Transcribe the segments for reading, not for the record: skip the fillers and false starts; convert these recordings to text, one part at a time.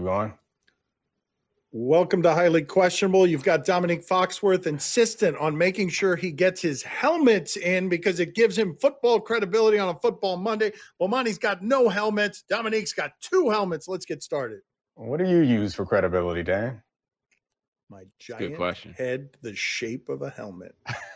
going. Welcome to Highly Questionable. You've got Dominique Foxworth insistent on making sure he gets his helmets in because it gives him football credibility on a football Monday. Bomani's got no helmets. Dominique's got 2 helmets. Let's get started. What do you use for credibility, Dan? My giant head, the shape of a helmet.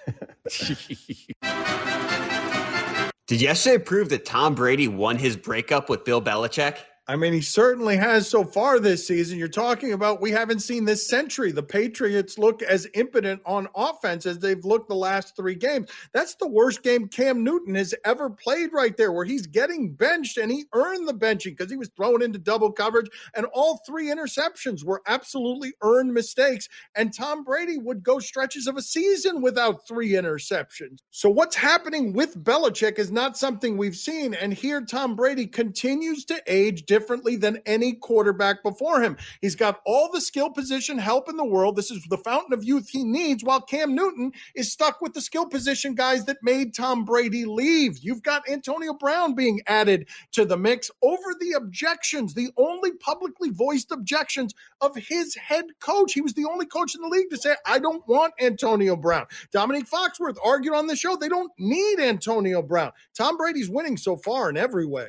Did yesterday prove that Tom Brady won his breakup with Bill Belichick? I mean, he certainly has so far this season. You're talking about we haven't seen this century. The Patriots look as impotent on offense as they've looked the last 3 games. That's the worst game Cam Newton has ever played right there, where he's getting benched, and he earned the benching because he was thrown into double coverage, and all 3 interceptions were absolutely earned mistakes, and Tom Brady would go stretches of a season without 3 interceptions. So what's happening with Belichick is not something we've seen, and here Tom Brady continues to age differently than any quarterback before him. He's got all the skill position help in the world. This is the fountain of youth he needs, while Cam Newton is stuck with the skill position guys that made Tom Brady leave. You've got Antonio Brown being added to the mix over the objections, the only publicly voiced objections of his head coach. He was the only coach in the league to say, I don't want Antonio Brown. Dominique Foxworth argued on the show, they don't need Antonio Brown. Tom Brady's winning so far in every way.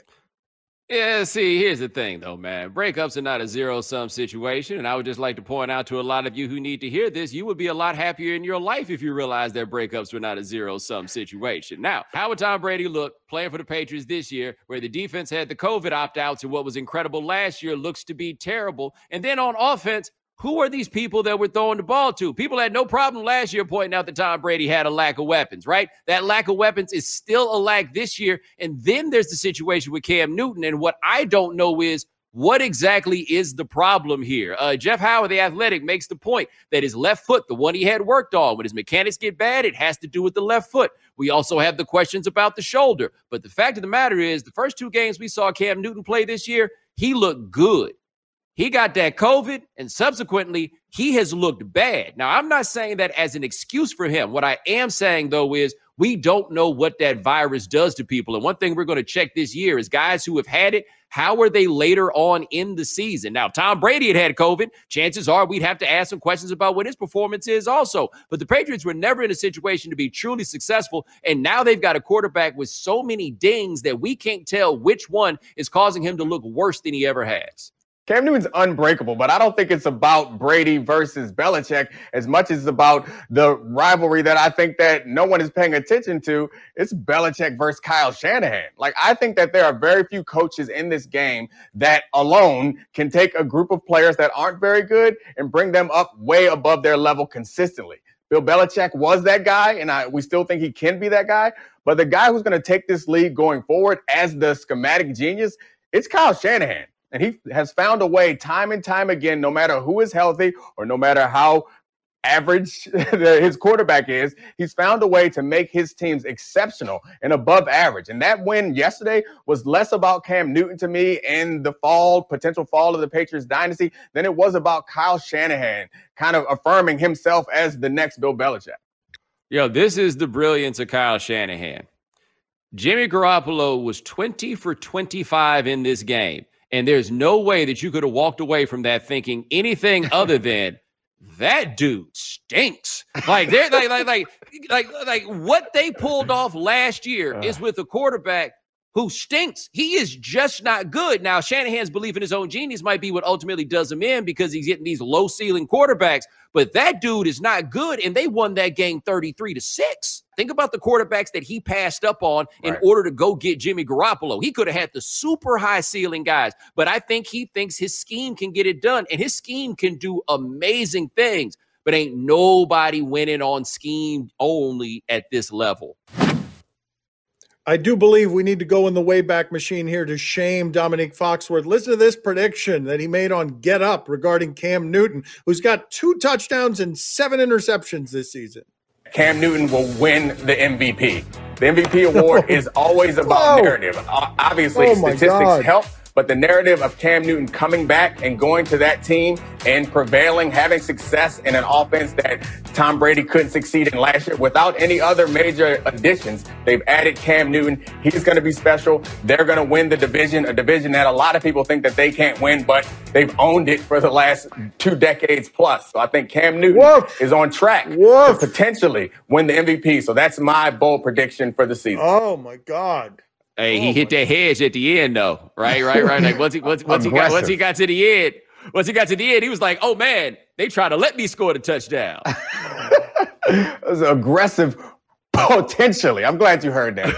Yeah, see, here's the thing, though, man. Breakups are not a zero-sum situation, and I would just like to point out to a lot of you who need to hear this, you would be a lot happier in your life if you realized that breakups were not a zero-sum situation. Now, how would Tom Brady look playing for the Patriots this year, where the defense had the COVID opt-outs and what was incredible last year looks to be terrible? And then on offense, who are these people that we're throwing the ball to? People had no problem last year pointing out that Tom Brady had a lack of weapons, right? That lack of weapons is still a lack this year. And then there's the situation with Cam Newton. And what I don't know is what exactly is the problem here? Jeff Howard, the Athletic, makes the point that his left foot, the one he had worked on, when his mechanics get bad, it has to do with the left foot. We also have the questions about the shoulder. But the fact of the matter is, the first 2 games we saw Cam Newton play this year, he looked good. He got that COVID, and subsequently, he has looked bad. Now, I'm not saying that as an excuse for him. What I am saying, though, is we don't know what that virus does to people. And one thing we're going to check this year is guys who have had it, how are they later on in the season? Now, if Tom Brady had COVID, chances are we'd have to ask some questions about what his performance is also. But the Patriots were never in a situation to be truly successful, and now they've got a quarterback with so many dings that we can't tell which one is causing him to look worse than he ever has. Cam Newton's unbreakable, but I don't think it's about Brady versus Belichick as much as it's about the rivalry that I think that no one is paying attention to. It's Belichick versus Kyle Shanahan. Like, I think that there are very few coaches in this game that alone can take a group of players that aren't very good and bring them up way above their level consistently. Bill Belichick was that guy, and we still think he can be that guy. But the guy who's going to take this league going forward as the schematic genius, it's Kyle Shanahan. And he has found a way time and time again, no matter who is healthy or no matter how average his quarterback is, he's found a way to make his teams exceptional and above average. And that win yesterday was less about Cam Newton to me and the potential fall of the Patriots dynasty than it was about Kyle Shanahan kind of affirming himself as the next Bill Belichick. Yo, this is the brilliance of Kyle Shanahan. Jimmy Garoppolo was 20 for 25 in this game. And there's no way that you could have walked away from that thinking anything other than that dude stinks. Like they're like what they pulled off last year is with a quarterback who stinks. He is just not good. Now, Shanahan's belief in his own genius might be what ultimately does him in because he's getting these low ceiling quarterbacks. But that dude is not good, and they won that game 33-6. Think about the quarterbacks that he passed up on in order to go get Jimmy Garoppolo. He could have had the super high ceiling guys, but I think he thinks his scheme can get it done, and his scheme can do amazing things, but ain't nobody winning on scheme only at this level. I do believe we need to go in the Wayback Machine here to shame Dominique Foxworth. Listen to this prediction that he made on Get Up regarding Cam Newton, who's got 2 touchdowns and 7 interceptions this season. Cam Newton will win the MVP. The MVP award is always about narrative. Obviously, statistics help, But the narrative of Cam Newton coming back and going to that team and prevailing, having success in an offense that Tom Brady couldn't succeed in last year without any other major additions, they've added Cam Newton. He's going to be special. They're going to win the division, a division that a lot of people think that they can't win, but they've owned it for the last 2 decades plus. So I think Cam Newton is on track to potentially win the MVP. So that's my bold prediction for the season. Oh, my God. Hey, he hit that hedge at the end, though. Right. Like once he got to the end, he was like, "Oh man, they tried to let me score the touchdown." It was aggressive, potentially. I'm glad you heard that,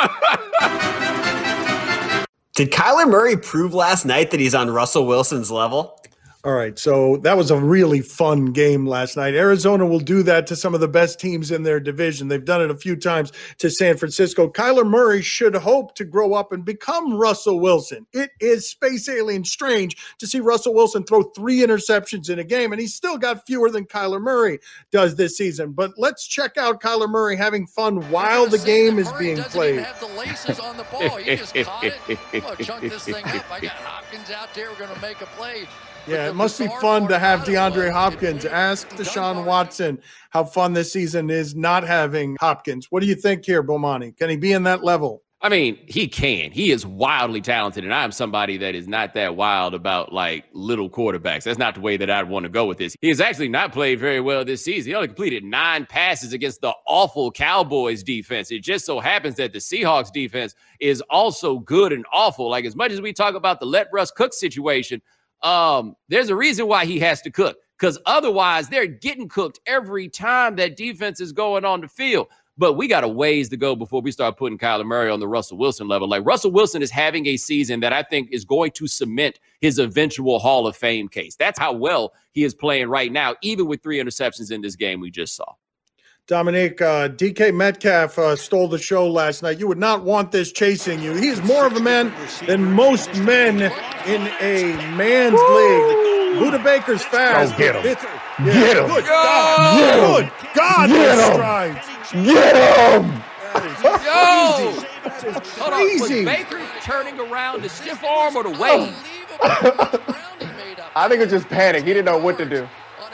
bro. Did Kyler Murray prove last night that he's on Russell Wilson's level? All right, so that was a really fun game last night. Arizona will do that to some of the best teams in their division. They've done it a few times to San Francisco. Kyler Murray should hope to grow up and become Russell Wilson. It is space alien strange to see Russell Wilson throw 3 interceptions in a game, and he's still got fewer than Kyler Murray does this season. But let's check out Kyler Murray having fun while the game is being played. Have the laces on the ball. He just caught it. Look, chunk this thing up. I got Hopkins out there. We're going to make a play. Yeah, it must be fun to have DeAndre Hopkins. Ask Deshaun Watson how fun this season is not having Hopkins. What do you think here, Bomani? Can he be in that level? I mean, he can. He is wildly talented, and I'm somebody that is not that wild about, like, little quarterbacks. That's not the way that I'd want to go with this. He has actually not played very well this season. He only completed 9 passes against the awful Cowboys defense. It just so happens that the Seahawks defense is also good and awful. Like, as much as we talk about the let Russ cook situation, there's a reason why he has to cook, because otherwise they're getting cooked every time that defense is going on the field. But we got a ways to go before we start putting Kyler Murray on the Russell Wilson level. Like, Russell Wilson is having a season that I think is going to cement his eventual Hall of Fame case. That's how well he is playing right now, even with 3 interceptions in this game we just saw. Dominique, DK Metcalf stole the show last night. You would not want this chasing you. He is more of a man than most men in a man's league. Buda Baker's fast. Oh, get him. Get him. Good God. Good God. Get him. Strides. Get him. Yo! Hold on. Was Crazy. Baker turning around the stiff arm or the wave? I think it was just panic. He didn't know what to do.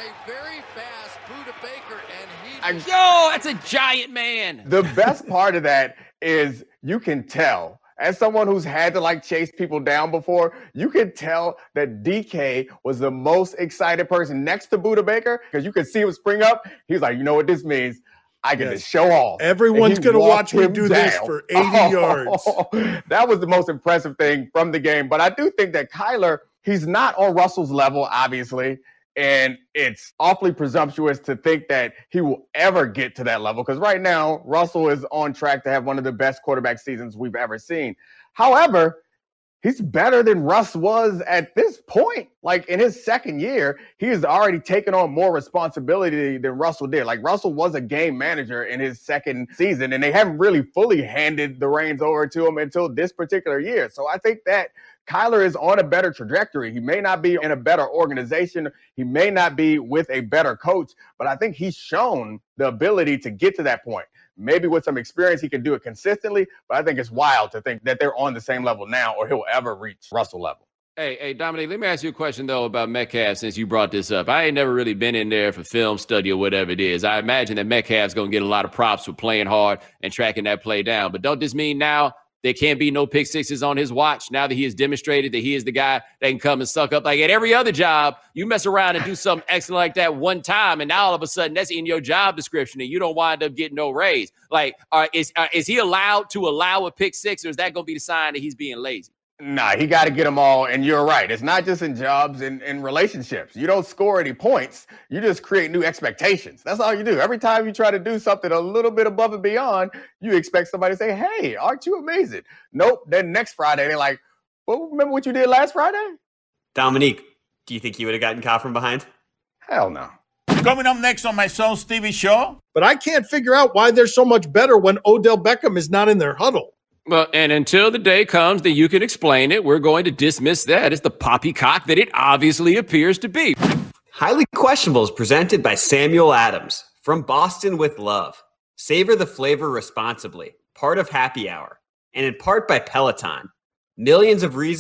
Yo, that's a giant man. The best part of that is you can tell, as someone who's had to like chase people down before, you can tell that DK was the most excited person next to Buda Baker, because you could see him spring up. He's like, you know what this means? I get to show off. Everyone's going to watch me do this for 80 yards. That was the most impressive thing from the game. But I do think that Kyler, he's not on Russell's level, obviously. And it's awfully presumptuous to think that he will ever get to that level, because right now, Russell is on track to have one of the best quarterback seasons we've ever seen. However, he's better than Russ was at this point. Like, in his second year, he has already taken on more responsibility than Russell did. Like, Russell was a game manager in his second season, and they haven't really fully handed the reins over to him until this particular year. So I think that Kyler is on a better trajectory. He may not be in a better organization. He may not be with a better coach, but I think he's shown the ability to get to that point. Maybe with some experience, he can do it consistently, but I think it's wild to think that they're on the same level now or he'll ever reach Russell level. Hey, Dominic, let me ask you a question, though, about Metcalf, since you brought this up. I ain't never really been in there for film study or whatever it is. I imagine that Metcalf's going to get a lot of props for playing hard and tracking that play down. But don't this mean now there can't be no pick sixes on his watch, now that he has demonstrated that he is the guy that can come and suck up? Like, at every other job, you mess around and do something excellent like that one time, and now all of a sudden that's in your job description and you don't wind up getting no raise. Like, is he allowed to allow a pick six, or is that going to be the sign that he's being lazy? Nah, he got to get them all. And you're right. It's not just in jobs and in relationships. You don't score any points. You just create new expectations. That's all you do. Every time you try to do something a little bit above and beyond, you expect somebody to say, hey, aren't you amazing? Nope. Then next Friday, they're like, well, remember what you did last Friday? Dominique, do you think he would have gotten caught from behind? Hell no. Coming up next on my son Stevie show. But I can't figure out why they're so much better when Odell Beckham is not in their huddle. Well, and until the day comes that you can explain it, we're going to dismiss that as the poppycock that it obviously appears to be. Highly Questionable is presented by Samuel Adams from Boston with Love. Savor the flavor responsibly. Part of Happy Hour. And in part by Peloton. Millions of reasons,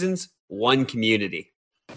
one community.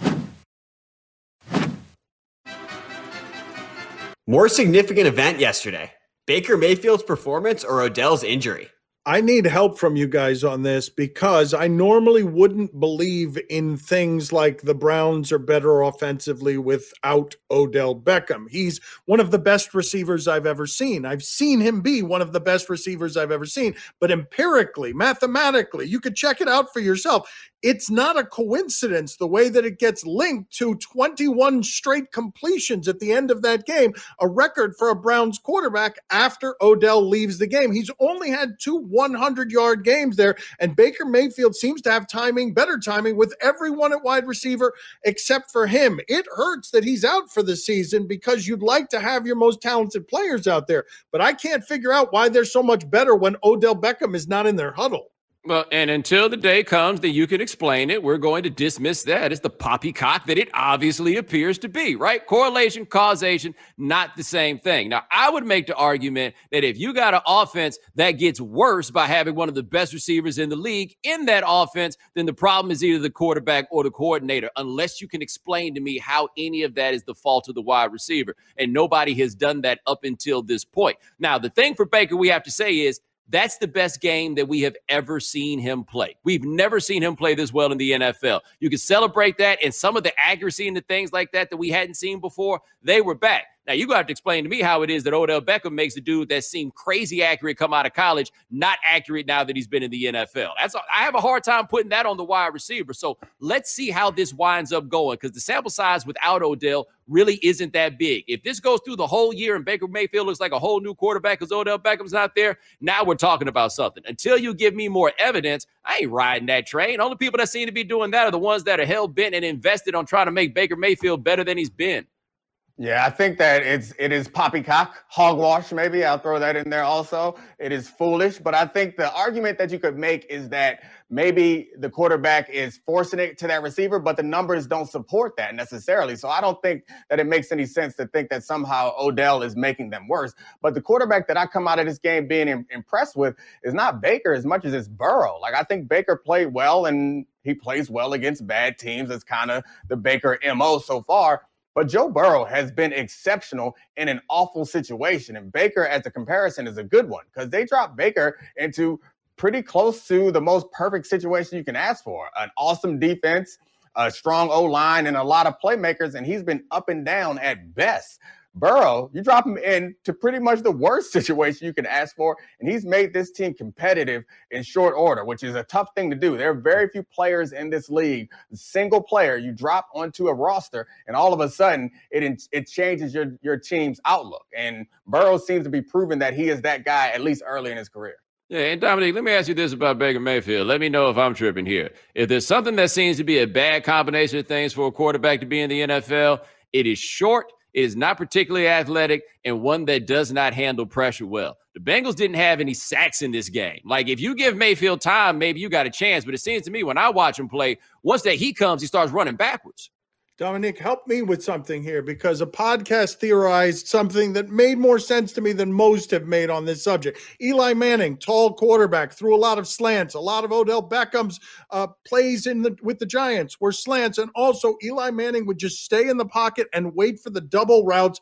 More significant event yesterday, Baker Mayfield's performance or Odell's injury? I need help from you guys on this because I normally wouldn't believe in things like the Browns are better offensively without Odell Beckham. He's one of the best receivers I've ever seen. I've seen him be one of the best receivers I've ever seen. But empirically, mathematically, you could check it out for yourself. It's not a coincidence the way that it gets linked to 21 straight completions at the end of that game, a record for a Browns quarterback after Odell leaves the game. He's only had 2 100-yard games there, and Baker Mayfield seems to have better timing with everyone at wide receiver except for him. It hurts that he's out for the season because you'd like to have your most talented players out there, but I can't figure out why they're so much better when Odell Beckham is not in their huddle. Well, and until the day comes that you can explain it, we're going to dismiss that as the poppycock that it obviously appears to be, right? Correlation, causation, not the same thing. Now, I would make the argument that if you got an offense that gets worse by having one of the best receivers in the league in that offense, then the problem is either the quarterback or the coordinator, unless you can explain to me how any of that is the fault of the wide receiver. And nobody has done that up until this point. Now, the thing for Baker we have to say is, that's the best game that we have ever seen him play. We've never seen him play this well in the NFL. You can celebrate that, and some of the accuracy and the things like that we hadn't seen before, they were back. Now, you're going to have to explain to me how it is that Odell Beckham makes a dude that seemed crazy accurate come out of college not accurate now that he's been in the NFL. I have a hard time putting that on the wide receiver. So let's see how this winds up going, because the sample size without Odell really isn't that big. If this goes through the whole year and Baker Mayfield looks like a whole new quarterback because Odell Beckham's not there, now we're talking about something. Until you give me more evidence, I ain't riding that train. Only people that seem to be doing that are the ones that are hell-bent and invested on trying to make Baker Mayfield better than he's been. Yeah, I think that it is poppycock, hogwash maybe. I'll throw that in there also. It is foolish, but I think the argument that you could make is that maybe the quarterback is forcing it to that receiver, but the numbers don't support that necessarily. So I don't think that it makes any sense to think that somehow Odell is making them worse. But the quarterback that I come out of this game being impressed with is not Baker as much as it's Burrow. Like, I think Baker played well, and he plays well against bad teams. That's kind of the Baker MO so far. But Joe Burrow has been exceptional in an awful situation. And Baker, as a comparison, is a good one because they dropped Baker into pretty close to the most perfect situation you can ask for. An awesome defense, a strong O-line, and a lot of playmakers. And he's been up and down at best. Burrow, you drop him into pretty much the worst situation you can ask for, and he's made this team competitive in short order, which is a tough thing to do. There are very few players in this league, single player you drop onto a roster, and all of a sudden it changes your team's outlook. And Burrow seems to be proving that he is that guy, at least early in his career. Yeah, and Dominique, let me ask you this about Baker Mayfield. Let me know if I'm tripping here. If there's something that seems to be a bad combination of things for a quarterback to be in the NFL, it is short, it is not particularly athletic, and one that does not handle pressure well. The Bengals didn't have any sacks in this game. Like, if you give Mayfield time, maybe you got a chance. But it seems to me when I watch him play, once that he comes, he starts running backwards. Dominic, help me with something here, because a podcast theorized something that made more sense to me than most have made on this subject. Eli Manning, tall quarterback, threw a lot of slants. A lot of Odell Beckham's plays with the Giants were slants. And also Eli Manning would just stay in the pocket and wait for the double routes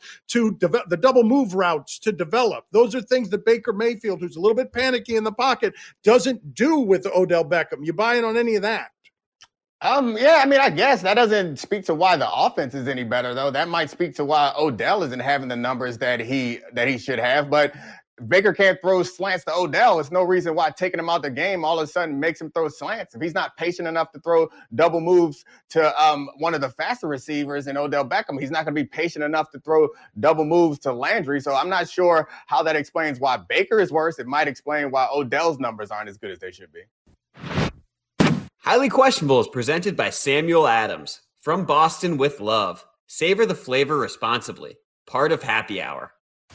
the double move routes to develop. Those are things that Baker Mayfield, who's a little bit panicky in the pocket, doesn't do with Odell Beckham. You buying on any of that? Yeah, I mean, I guess that doesn't speak to why the offense is any better, though. That might speak to why Odell isn't having the numbers that he should have. But Baker can't throw slants to Odell. It's no reason why taking him out the game all of a sudden makes him throw slants. If he's not patient enough to throw double moves to one of the faster receivers in Odell Beckham, he's not going to be patient enough to throw double moves to Landry. So I'm not sure how that explains why Baker is worse. It might explain why Odell's numbers aren't as good as they should be. Highly Questionable is presented by Samuel Adams. From Boston with love. Savor the flavor responsibly. Part of Happy Hour.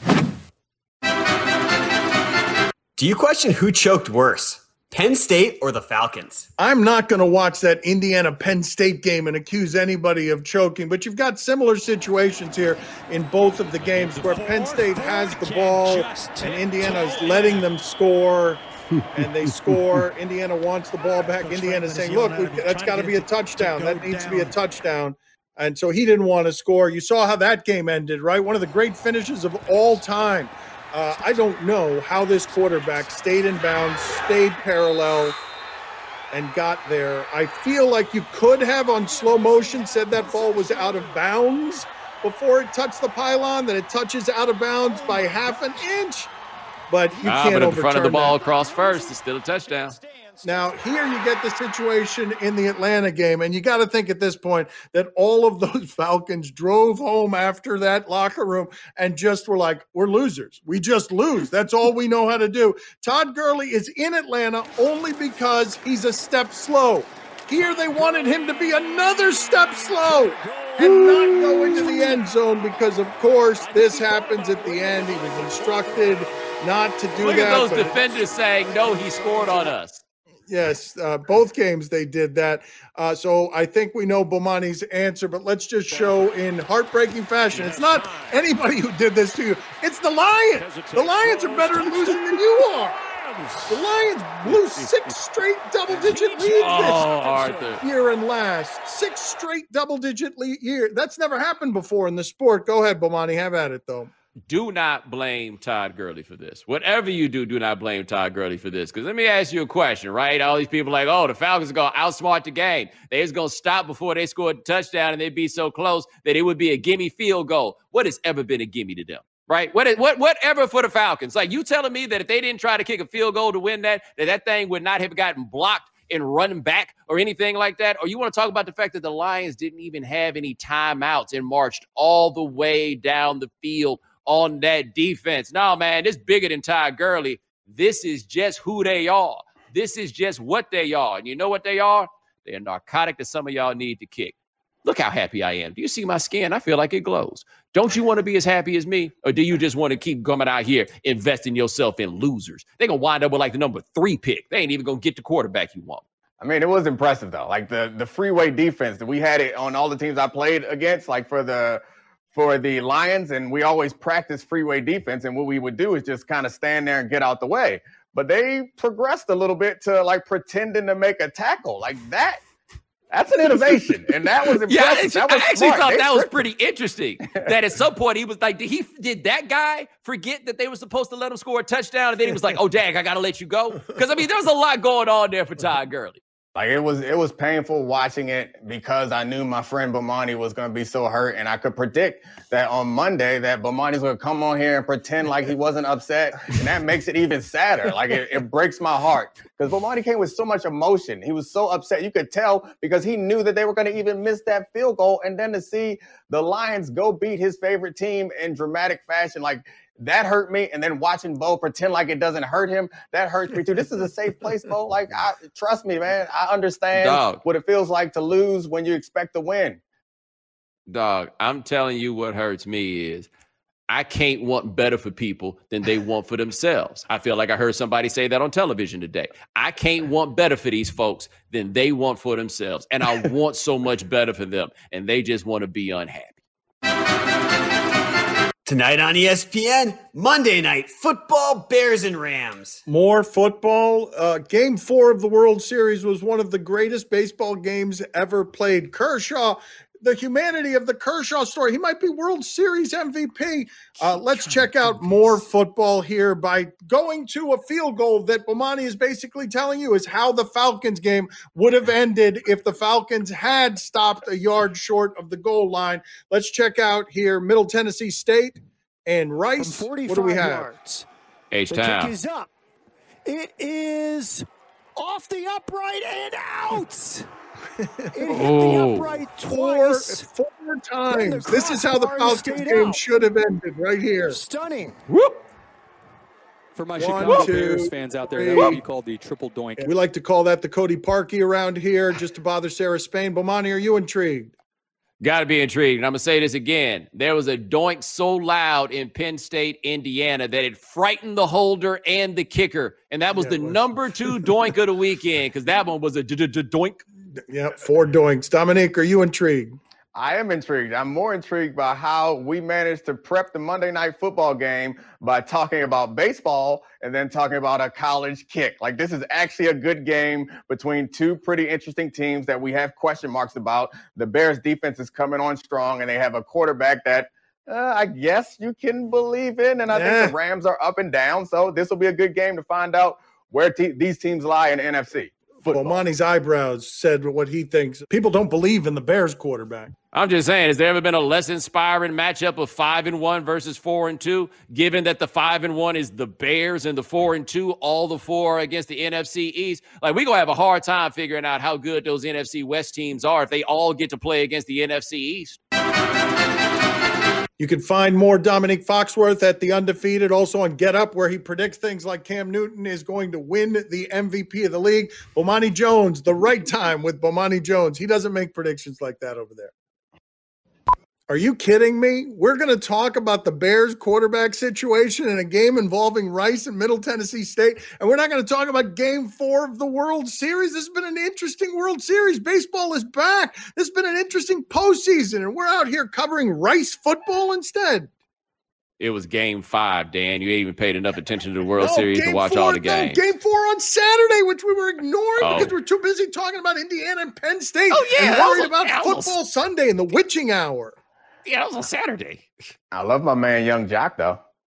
Do you question who choked worse? Penn State or the Falcons? I'm not going to watch that Indiana-Penn State game and accuse anybody of choking, but you've got similar situations here in both of the games where Penn State has the ball and Indiana is letting them score. and they score. Indiana wants the ball back. Indiana's saying, look, that's got to be a touchdown. That needs to be a touchdown. And so he didn't want to score. You saw how that game ended, right? One of the great finishes of all time. I don't know how this quarterback stayed in bounds, stayed parallel, and got there. I feel like you could have, on slow motion, said that ball was out of bounds before it touched the pylon, that it touches out of bounds by half an inch. But you can't overturn but if the front of the ball that. crossed first, it's still a touchdown. Now, here you get the situation in the Atlanta game, and you got to think at this point that all of those Falcons drove home after that locker room and just were like, we're losers. We just lose. That's all we know how to do. Todd Gurley is in Atlanta only because he's a step slow. Here they wanted him to be another step slow and not go into the end zone because, of course, this happens at the end. He was instructed not to do Look that. at those defenders saying, no, he scored on us. Yes, both games they did that. So I think we know Bomani's answer, but let's just show in heartbreaking fashion. It's not anybody who did this to you. It's the Lions. The Lions are better at losing than you are. The Lions blew 6 straight double-digit leads this year and last. 6 straight double-digit year. That's never happened before in the sport. Go ahead, Bomani. Have at it, though. Do not blame Todd Gurley for this. Whatever you do, do not blame Todd Gurley for this. Because let me ask you a question, right? All these people are like, oh, the Falcons are going to outsmart the game. They was going to stop before they scored a touchdown, and they'd be so close that it would be a gimme field goal. What has ever been a gimme to them, right? Whatever for the Falcons. Like, you telling me that if they didn't try to kick a field goal to win that thing would not have gotten blocked and run back or anything like that? Or you want to talk about the fact that the Lions didn't even have any timeouts and marched all the way down the field on that defense? No, man, this bigger than Todd Gurley. This is just who they are. This is just what they are. And you know what they are? They're a narcotic that some of y'all need to kick. Look how happy I am. Do you see my skin? I feel like it glows. Don't you want to be as happy as me? Or do you just want to keep coming out here investing yourself in losers? They're going to wind up with like the number 3 pick. They ain't even going to get the quarterback you want. I mean, it was impressive, though. Like the freeway defense that we had it on all the teams I played against, like for the Lions, and we always practice freeway defense, and what we would do is just kind of stand there and get out the way. But they progressed a little bit to like pretending to make a tackle. Like that's an innovation, and that was impressive. I actually thought that was pretty interesting. That at some point he was like, did that guy forget that they were supposed to let him score a touchdown? And then he was like, oh, dang, I got to let you go? Because, I mean, there was a lot going on there for Todd Gurley. Like it was painful watching it because I knew my friend Bomani was going to be so hurt, and I could predict that on Monday that Bomani's going to come on here and pretend like he wasn't upset, and that makes it even sadder. Like it breaks my heart because Bomani came with so much emotion. He was so upset. You could tell because he knew that they were going to even miss that field goal, and then to see the Lions go beat his favorite team in dramatic fashion, like that hurt me. And then watching Bo pretend like it doesn't hurt him, that hurts me too. This is a safe place, Bo. Like, trust me, man. I understand what it feels like to lose when you expect to win. Dog, I'm telling you what hurts me is I can't want better for people than they want for themselves. I feel like I heard somebody say that on television today. I can't want better for these folks than they want for themselves. And I want so much better for them, and they just want to be unhappy. Tonight on ESPN, Monday Night Football, Bears and Rams. More football. Game 4 of the World Series was one of the greatest baseball games ever played. Kershaw, the humanity of the Kershaw story. He might be World Series MVP. Let's check out more football here by going to a field goal that Bomani is basically telling you is how the Falcons game would have ended if the Falcons had stopped a yard short of the goal line. Let's check out here Middle Tennessee State and Rice. What do we have? Yards. H-Town. The kick is up. It is off the upright and out. It hit the upright twice. Four times. This is how the Falcons game should have ended right here. Stunning. Whoop. For my Chicago Bears fans out there, that would be called the triple doink. We like to call that the Cody Parkey around here just to bother Sarah Spain. Bomani, are you intrigued? Got to be intrigued. And I'm going to say this again. There was a doink so loud in Penn State, Indiana, that it frightened the holder and the kicker. And that was number 2 doink of the weekend because that one was a doink. Yeah, 4 doinks. Dominique, are you intrigued? I am intrigued. I'm more intrigued by how we managed to prep the Monday Night Football game by talking about baseball and then talking about a college kick. Like, this is actually a good game between two pretty interesting teams that we have question marks about. The Bears defense is coming on strong, and they have a quarterback that I guess you can believe in. And I think the Rams are up and down. So this will be a good game to find out where these teams lie in the NFC. Well, Monty's eyebrows said what he thinks. People don't believe in the Bears quarterback. I'm just saying, has there ever been a less inspiring matchup of 5-1 versus 4-2, given that the 5-1 is the Bears and the 4-2, all the four against the NFC East? Like, we're going to have a hard time figuring out how good those NFC West teams are if they all get to play against the NFC East. You can find more Dominique Foxworth at The Undefeated, also on Get Up, where he predicts things like Cam Newton is going to win the MVP of the league. Bomani Jones, The Right Time with Bomani Jones. He doesn't make predictions like that over there. Are you kidding me? We're going to talk about the Bears quarterback situation in a game involving Rice and Middle Tennessee State, and we're not going to talk about Game 4 of the World Series. This has been an interesting World Series. Baseball is back. This has been an interesting postseason, and we're out here covering Rice football instead. It was Game 5, Dan. You ain't even paid enough attention to the World Series to watch all the games. Game 4 on Saturday, which we were ignoring because we're too busy talking about Indiana and Penn State and worried about Football Sunday and the witching hour. Yeah, that was on Saturday. I love my man, Young Jock, though.